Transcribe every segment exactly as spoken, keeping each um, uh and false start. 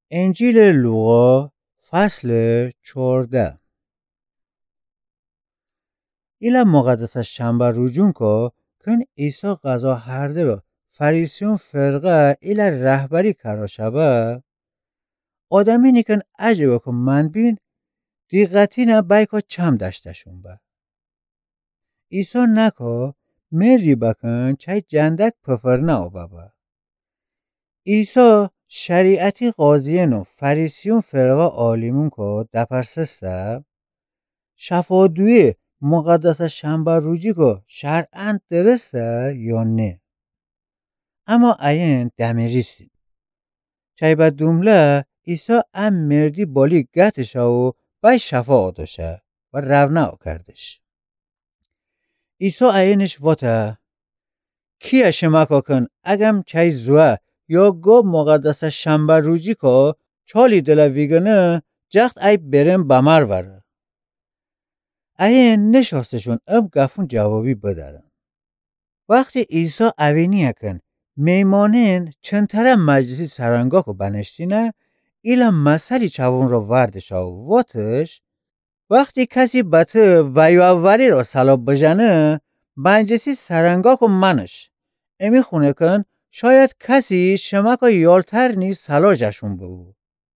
انجیل لوقا فصل چهارده. ایلا مقدس شنبه روزون که کن ایسا غذا هرده رو فریسیون فرقه ایلا رهبری کرا شبه آدمی نیکن عجبه که من بین دیقتی نه بای که چم داشتشون به ایسا نکه مری بکن چای جندک پفر نه آبه به ایسا شریعتی قاضیین و فریسیون فرقه آلیمون که دپرسسته شفادوی مقدس شنبه روزی که شرعاً درسته یا نه اما این دمیریستیم چای با دومله ایسا ام مردی بالی گتشه و بای شفا آدشه و رونه کردش ایسا اینش واته کیه شمکا کن اگم چای زوه یا گو مقدس شنبه روزی که چالی دل ویگنه جخت ای برم بمر وره این نشاستشون ام گفون جوابی بدارن وقتی عیسی اوینی کن میمانین چندتره مجلسی سرنگاه که بنشتینه ایلا مسئلی چوون رو وردشا و واتش وقتی کسی بطه ویو اولی رو سلاب بجنه مجلسی سرنگاه که منش امی خونه کن شاید کسی شمک و یالتر نیز سلاجشون بگو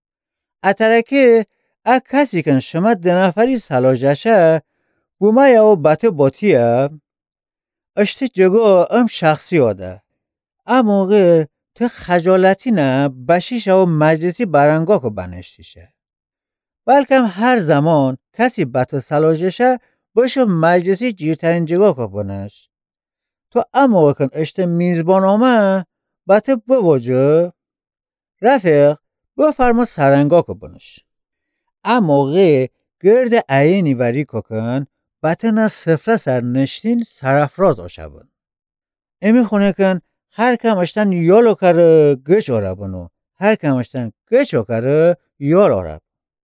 اترکه ا کسی کن شما دنفری سلاجشه بومه یا بطه باتیه اشته جگو ام شخصی آده ام موقع تو خجالتی نه بشیش و مجلسی برنگاه که بنشتیشه بلکه هر زمان کسی بطه سلاجشه باشو مجلسی جیرترین جگاه که بنش تو ام موقع کن اشته میزبان آمه بطه بواجه رفیق بفرما سرنگاه که بنش ام موقع گرد عینی وری که کن بطن سفره سر نشتین سرافراز آشبون امی خونه کن هر کم اشتن یالو کره گش آربونو هر کم اشتن گش آکره یال آرب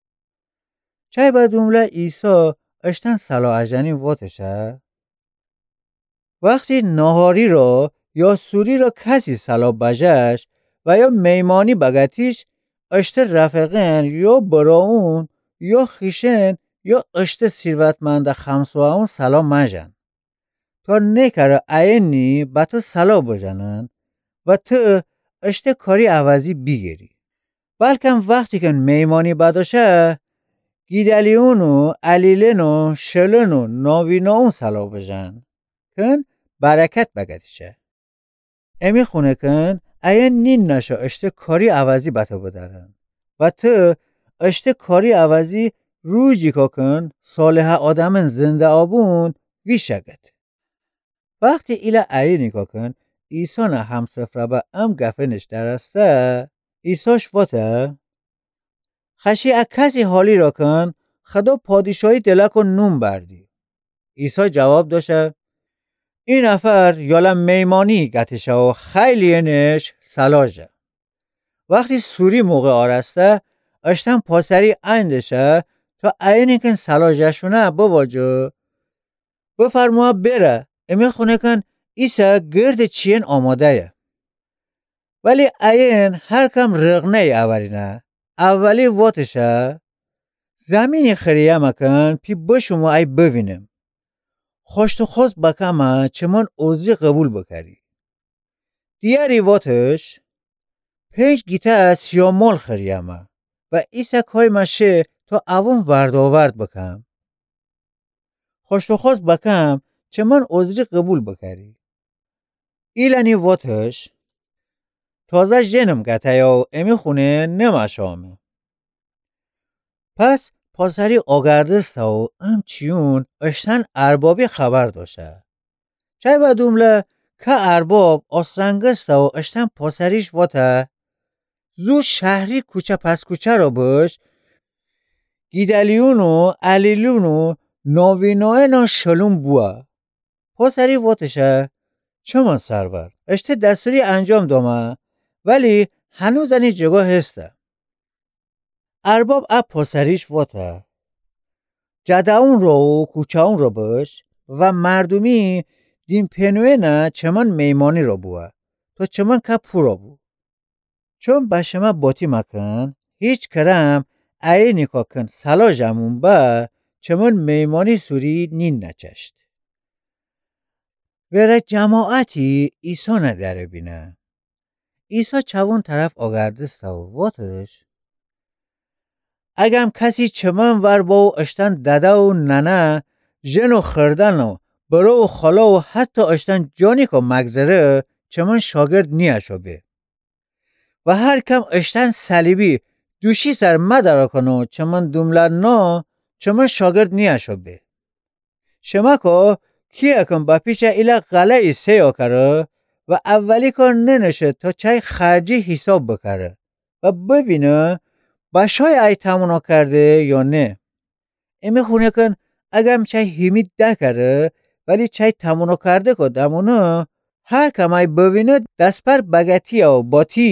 چای با دومله ایسا اشتن سلا اجنی واتشه وقتی نهاری رو یا سوری رو کسی سلا بجش و یا میمانی بگتیش اشته رفقین یا براون یا خیشن یا اشته ثروتمند خمسوان سلام مجن تا نکره اینی با تو سلام بجنن و تو اشته کاری عوضی بیگیری بلکه وقتی که میمانی بداشه گیدلیون و علیلن و شلن و ناوینا اون سلام بجن کن برکت بگتیشه امی خونه کن این نین نشه اشته کاری عوضی با تو بدارن و تو اشته کاری عوضی روزی که کن صالح آدمن زنده آبون ویشگت وقتی ایلا عینی که کن ایسا نه همسفره با ام گفنش درسته ایساش واته خشی از کسی حالی را کن خدا پادشاهی دلک و نوم بردی ایسا جواب داشه این نفر یالا میمانی گتشه و خیلی اینش سلاجه وقتی سوری موقع آرسته اشتن پاسری اندشه تا اینی کن سلاجشونه بواجه بفرموه بره امی خونه کن ایسا گرد چین آماده یه ولی این هر کم رغنه اولینه اولی واتشه زمینی خریه مکن پی بشمو ای ببینم خوشت و خوست بکمه چمان عذری قبول بکری دیاری واتش پنج گیته سیامال خریمه و ایسا کای مشه تا اوون ورداورد بکم خوشت و خوست بکم چمان عذری قبول بکری ایلانی واتش تازه جنم گته یا امی خونه نمشامه پس پاسری آگردسته و ام چیون اشتن اربابی خبر داشته چای با دومله که ارباب آسرنگسته و اشتن پاسریش واته زو شهری کوچه پس کوچه را باش گیدلیون و علیلون و ناوینای نا شلون بوه پاسری واتشه چمان سرور اشته دستوری انجام دامه ولی هنوز این جگاه هسته ارباب اب پاسریش واته جدعون را و کوچهون را باش و مردمی دین پنوه نه چمان میمانی را بوه تا چمان که پورا بو چون بشمه باتی مکن hiç kerem aynı kokun salajamın ba çemun meymani suri nin neçeşt. Vere cemaati İsa nedere bine. İsa çavun taraf آگردستا و واتش اگم کسی چمن ور با و اشتن دده و ننه جن و خردن و برو و خلا و حتی اشتن جانی که مگذره چمن شاگرد نیشو به و هر کم اشتن صلیبی دوشی سر مدرا کنو چمن دوملر نا چمن شاگرد نیشو به شما که کی اکن با پیش ایلا غله ای سیا کره و اولی کار ننشه تا چای خرجی حساب بکره و ببینه باشای ای تمونا کرده یا نه امی خونه کن اگم چای هیمید ده کرده ولی چای تمونا کرده که دمونه هر کم ای ببینه دست پر بگتی و باتی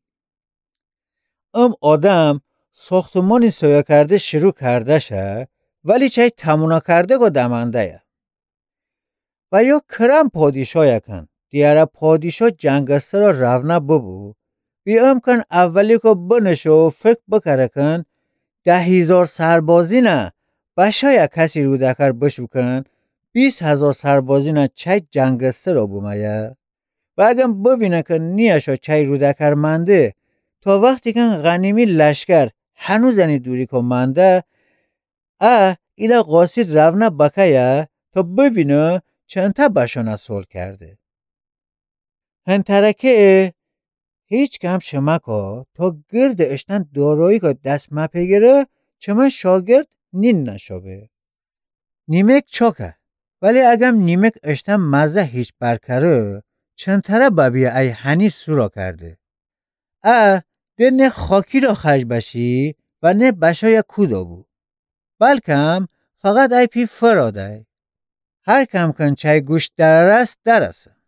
ام آدم ساختمانی سویا کرده شروع کرده شه ولی چای تمونا کرده که دمنده یه و یا کرم پادیشا یکن دیاره پادیشا جنگسته را رونه ببو بی امکان اولی که بنشو فکر بکره کن ده هزار سربازی نه بشای کسی رو دکر بشو کن بیس هزار سربازی نه چای جنگسته را بومایه و اگم ببینه که نیشا چای رو دکر منده تا وقتی که غنیمی لشکر هنوزنی دوری که منده اه ایلا قاسید رونه بکیه تا ببینه چند تا بشانه سول کرده هنترکه هیچ کم شمکا تا گرد اشتن دارایی که دست مپگیره چمن شاگرد نین نشابه نیمک چاکه ولی اگم نیمک اشتن مزه هیچ برکره چند تره ببیه ای هنی سورا کرده اه ده نه خاکی را خرج بشی و نه بشای کودا بو بلکم فقط ای پی فراده هر کم کن چای گوشت دررست درسه